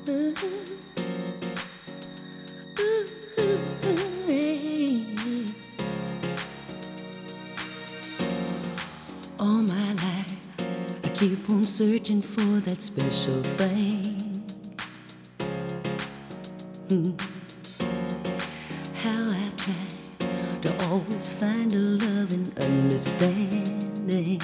Ooh, hey. All my life, I keep on searching for that special thing. How I've tried to always find a love and understanding,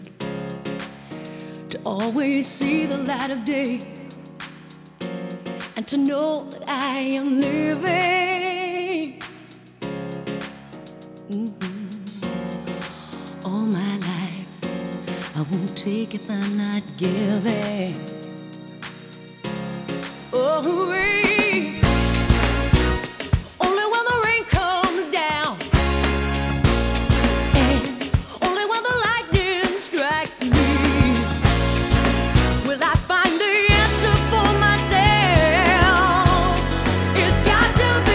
to always see the light of day, and to know that I am living. All my life, I won't take if I'm not giving. Oh, only when the rain comes down, and only when the lightning strikes me, will I find the answer for myself. It's got to be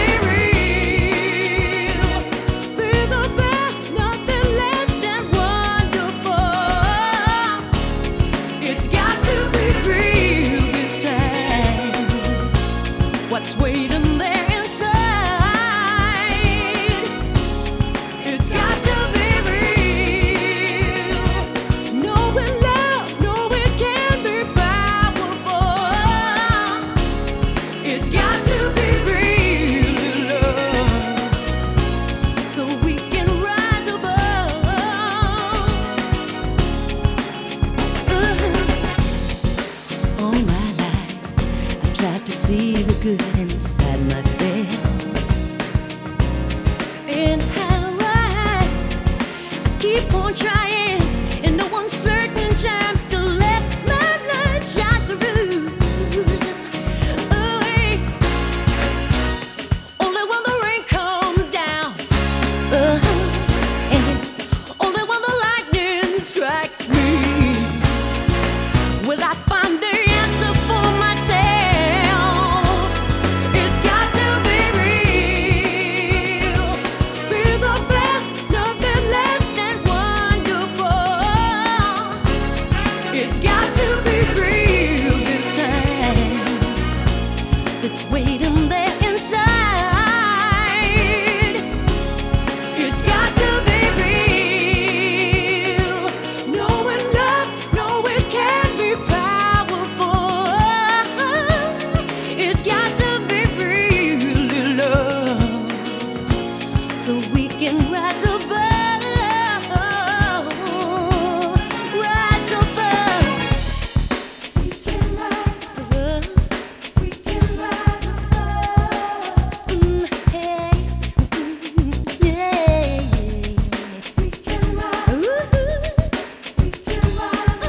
real, be the best, nothing less than wonderful. It's got to be real this time. What's waiting there inside? It's got to be real. Knowing love, know it can be powerful. It's got to be real love, so we can rise above. All my life, I've tried to see the good inside myself, and how I keep on trying in the uncertain times to let my light shine through. Oh, hey. Only when the rain comes down, and only when the lightning strikes me, will I find the answer for myself. It's got to be real, be the best, nothing less than wonderful. It's got to be real this time. It's waiting there inside. It's got to be real. Knowing love, know it can be powerful. It's got to be real love, so we can rise above. Rise above. We can rise above. We can rise above. Hey. Yeah. We can rise. We can rise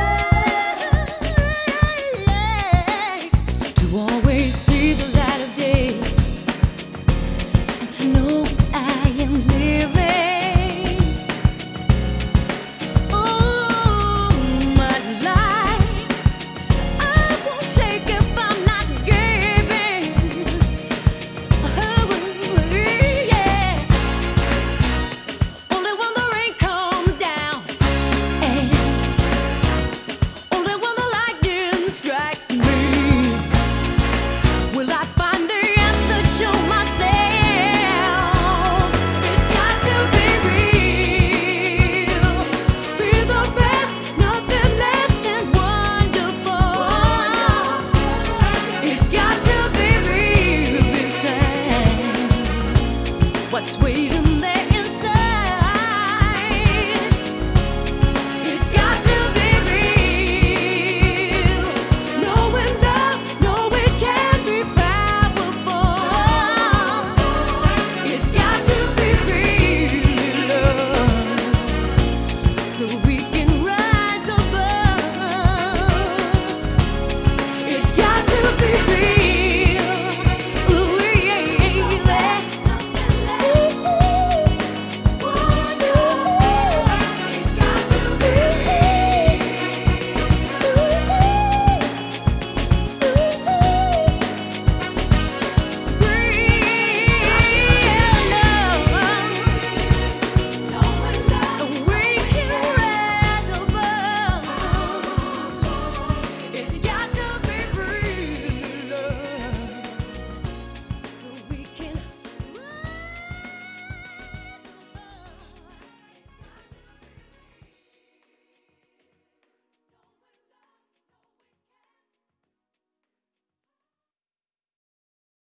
above. To always see the light of day, and to know I am living. Oh, my life, I won't take if I'm not giving. Oh, yeah. Only when the rain comes down, and only when the lightning strikes